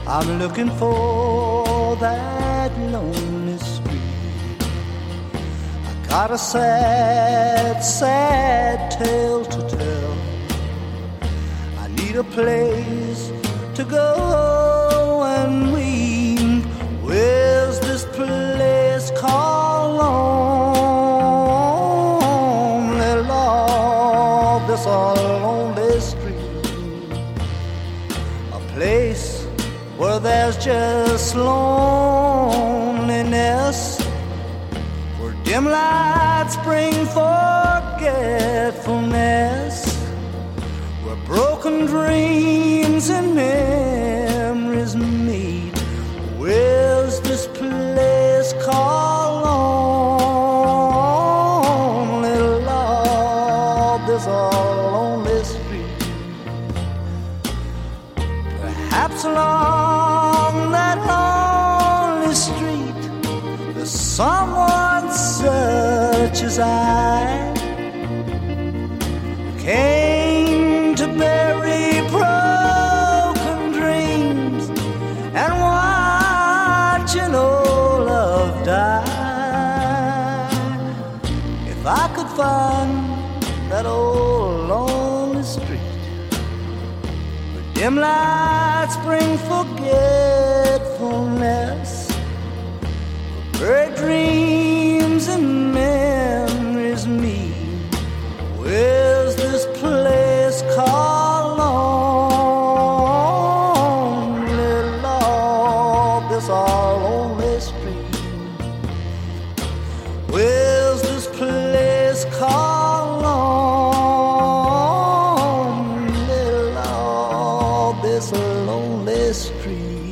I'm looking for that lonely street. I got a sad, sad tale to tell. I need a place to go and weep. Where's this place called Lonely Lord? This lonely street, a place where there's just loneliness, where dim lights bring forgetfulness, where broken dreams and memories meet. Where's this place called Lonely Lord? This lonely street. Perhaps along that lonely street there's someone such as I, came to bury broken dreams and watch an old love die. If I could find that old lonely street where dim lights bring forgetfulness, where dreams and memories meet. Where's this place called Lonely Lord? This lonely street. Where's this place called Lonely Lord? This lonely street.